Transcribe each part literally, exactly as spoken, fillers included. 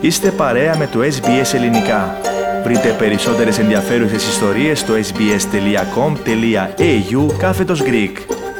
Είστε παρέα με το ες μπι ες Ελληνικά. Βρείτε περισσότερες ενδιαφέρουσες ιστορίες στο sbs.com.au κάθετος Greek.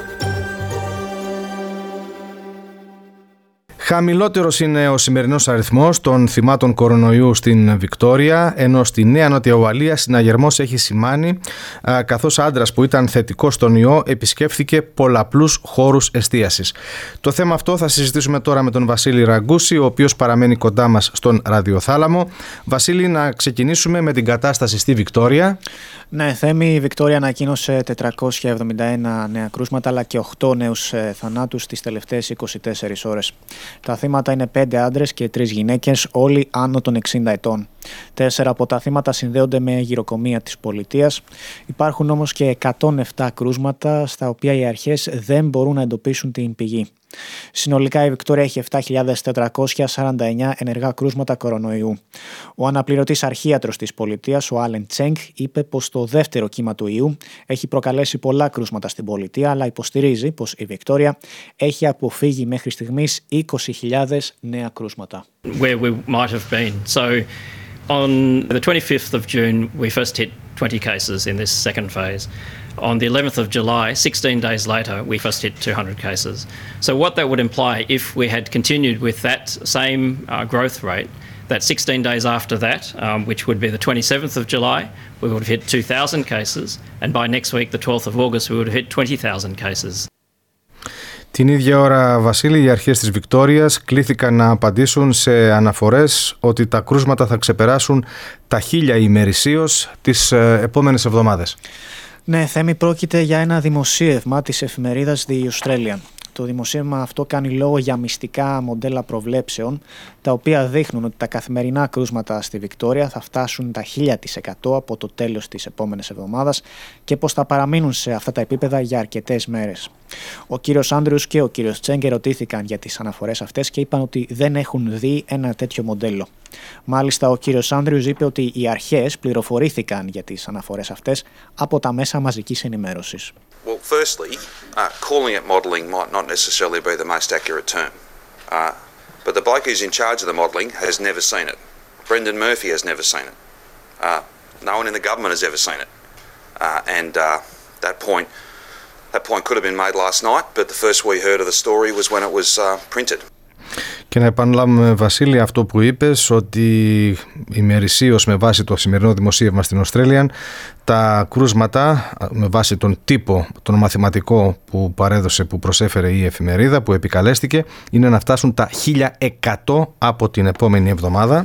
Χαμηλότερος είναι ο σημερινός αριθμός των θυμάτων κορονοϊού στην Βικτόρια, ενώ στη Νέα Νότια Ουαλία συναγερμός έχει σημάνει, καθώς άντρας που ήταν θετικός στον ιό επισκέφθηκε πολλαπλούς χώρους εστίασης. Το θέμα αυτό θα συζητήσουμε τώρα με τον Βασίλη Ραγκούση, ο οποίος παραμένει κοντά μας στον ραδιοθάλαμο. Βασίλη, να ξεκινήσουμε με την κατάσταση στη Βικτόρια. Ναι, Θέμη, η Βικτόρια ανακοίνωσε τετρακόσια εβδομήντα ένα νέα κρούσματα αλλά και οκτώ νέους θανάτους τις τελευταίες είκοσι τέσσερις ώρες. Τα θύματα είναι πέντε άντρες και τρεις γυναίκες, όλοι άνω των εξήντα ετών. Τέσσερα από τα θύματα συνδέονται με γυροκομεία της πολιτείας. Υπάρχουν όμως και εκατόν επτά κρούσματα στα οποία οι αρχές δεν μπορούν να εντοπίσουν την πηγή. Συνολικά η Βικτόρια έχει επτά χιλιάδες τετρακόσια σαράντα εννέα ενεργά κρούσματα κορονοϊού. Ο αναπληρωτής αρχίατρος της πολιτείας, ο Άλεν Τσέγκ, είπε πως το δεύτερο κύμα του ιού έχει προκαλέσει πολλά κρούσματα στην πολιτεία, αλλά υποστηρίζει πως η Βικτόρια έχει αποφύγει μέχρι στιγμής είκοσι χιλιάδες νέα κρούσματα. Where we might have been. So on the twenty-fifth of June we first hit twenty cases in this second phase. On the eleventh of July, sixteen days later, we first hit two hundred cases. So what that would imply, if we had continued with that same uh, growth rate, that sixteen days after that, um, which would be the twenty-seventh of July, we would have hit two thousand cases, and by next week, the twelfth of August, we would have hit twenty thousand cases. Την ίδια ώρα, Βασίλη, οι αρχές της Βικτόριας κλήθηκαν να απαντήσουν σε αναφορές ότι τα κρούσματα θα ξεπεράσουν τα χίλια ημερησίως τις ε, επόμενες εβδομάδες. Ναι, Θέμη, πρόκειται για ένα δημοσίευμα της εφημερίδας The Australian. Το δημοσίευμα αυτό κάνει λόγο για μυστικά μοντέλα προβλέψεων, τα οποία δείχνουν ότι τα καθημερινά κρούσματα στη Βικτόρια θα φτάσουν τα χίλια τοις εκατό από το τέλος της επόμενης εβδομάδας και πως θα παραμείνουν σε αυτά τα επίπεδα για αρκετές μέρες. Ο κύριος Άντριους και ο κύριος Τσέγκ ερωτήθηκαν για τις αναφορές αυτές και είπαν ότι δεν έχουν δει ένα τέτοιο μοντέλο. Μάλιστα, ο κύριος Άντριους είπε ότι οι αρχές πληροφορήθηκαν για τις αναφορές αυτές από τα μέσα μαζικής ενημέρωσης. Well, firstly, uh, calling it modelling might not necessarily be the most accurate term. Uh, but the bloke who's in charge of the modelling has never seen it. Brendan Murphy has never seen it. Uh, no one in the government has ever seen it. Uh, and uh, that point, that point could have been made last night, but the first we heard of the story was when it was uh, printed. Και να επαναλάβουμε, Βασίλη, αυτό που είπες, ότι ημερησίως με βάση το σημερινό δημοσίευμα στην Australian, τα κρούσματα με βάση τον τύπο, τον μαθηματικό που παρέδωσε, που προσέφερε η εφημερίδα, που επικαλέστηκε, είναι να φτάσουν τα χίλια εκατό από την επόμενη εβδομάδα.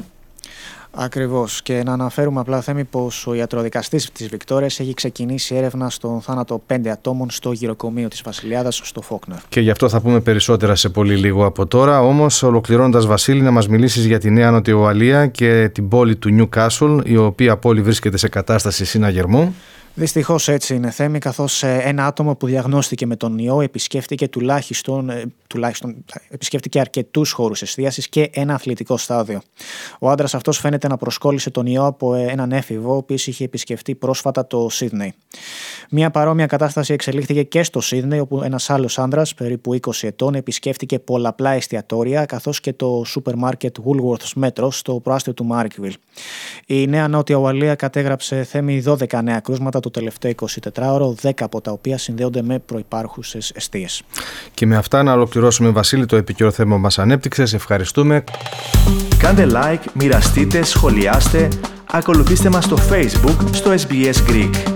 Ακριβώς. Και να αναφέρουμε απλά, Θέμη, πως ο ιατροδικαστής της Βικτόριας έχει ξεκινήσει έρευνα στον θάνατο πέντε ατόμων στο γυροκομείο της Βασιλιάδας στο Φόκνερ. Και γι' αυτό θα πούμε περισσότερα σε πολύ λίγο από τώρα. Όμως, ολοκληρώνοντας, Βασίλη, να μας μιλήσεις για τη Νέα Νότια Ουαλία και την πόλη του Νιουκάσλ, η οποία πόλη βρίσκεται σε κατάσταση συναγερμού. Δυστυχώς έτσι είναι, Θέμη, καθώς ένα άτομο που διαγνώστηκε με τον ιό επισκέφτηκε τουλάχιστον, τουλάχιστον επισκέφτηκε αρκετούς χώρους εστίασης και ένα αθλητικό στάδιο. Ο άντρας αυτός φαίνεται να προσκόλλησε τον ιό από έναν έφηβο, ο οποίος είχε επισκεφτεί πρόσφατα το Σίδνεϊ. Μια παρόμοια κατάσταση εξελίχθηκε και στο Σίδνεϊ, όπου ένας άλλος άντρας, περίπου είκοσι ετών, επισκέφτηκε πολλαπλά εστιατόρια, καθώς και το σούπερ μάρκετ Woolworths Metro στο προάστιο του Μάρκβιλ. Η Νέα Νότια Ουαλία κατέγραψε, Θέμη, δώδεκα νέα κρούσματα το τελευταίο εικοσιτετράωρο, δέκα από τα οποία συνδέονται με προϋπάρχουσες εστίες. Και με αυτά να ολοκληρώσουμε, Βασίλη, το επίκαιρο θέμα μας ανέπτυξες. Ευχαριστούμε. Κάντε like, μοιραστείτε, σχολιάστε, ακολουθήστε μας στο Facebook, στο ες μπι ες Greek.